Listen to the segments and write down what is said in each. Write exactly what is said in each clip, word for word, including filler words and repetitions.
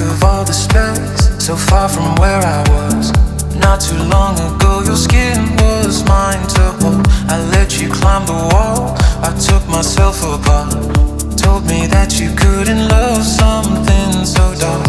of all the space, so far from where I was. Not too long ago, your skin was mine to hold. I let you climb the wall, I took myself apart. Told me that you couldn't love something so dark.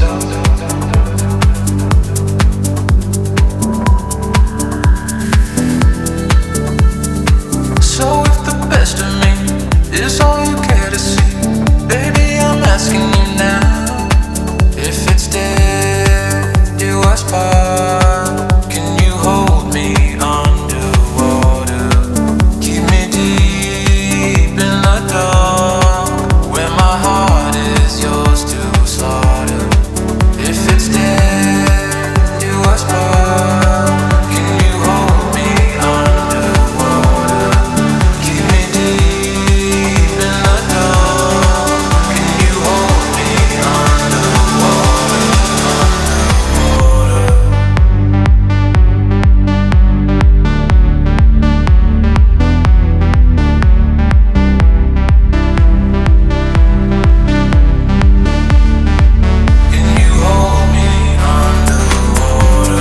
So if the best of me is all you care to see, baby, I'm asking you now. If it's dead, do us part. Can you hold me underwater? Keep me deep in the dark, where my heart is yours to slaughter. If it's dead, do us part. Can you hold me underwater? Keep me deep in the dark. Can you hold me underwater? Can you hold me underwater?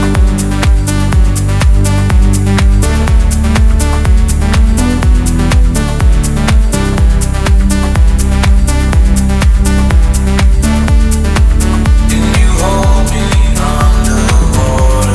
Can you hold me underwater?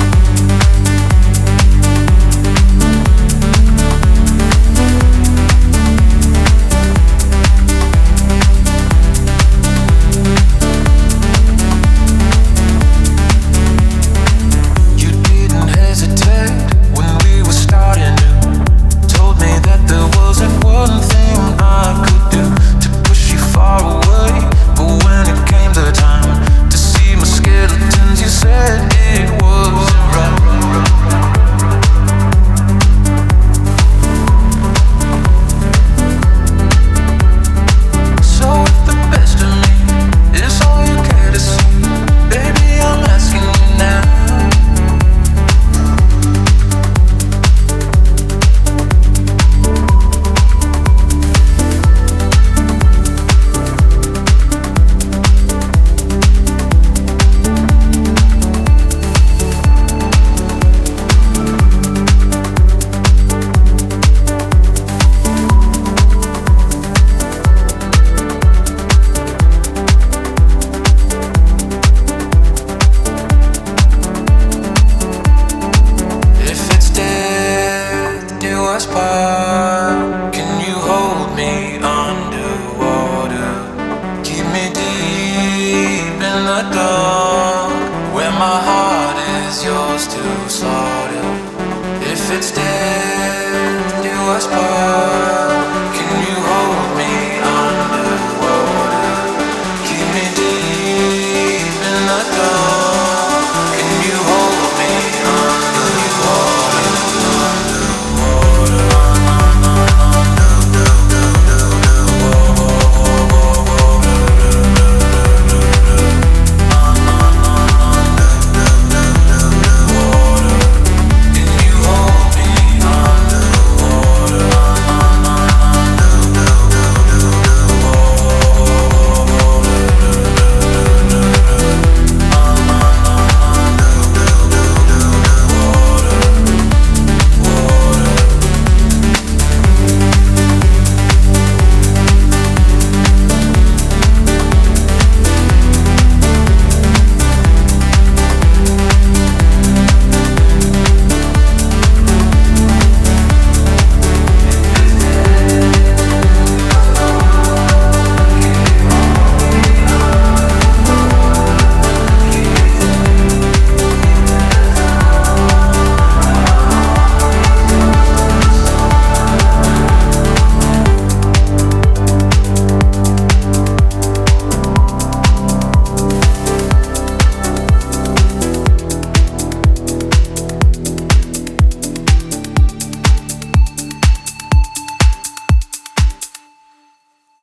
You didn't hesitate when we were starting new. Told me that there wasn't one thing I could do to push you far away. But when it came the time to see my skeletons, you said it wasn't right. So if the best of me is all you care to see, baby, I'm asking you now. If it's death, do us part. Can you hold me underwater? Keep me deep in the dark.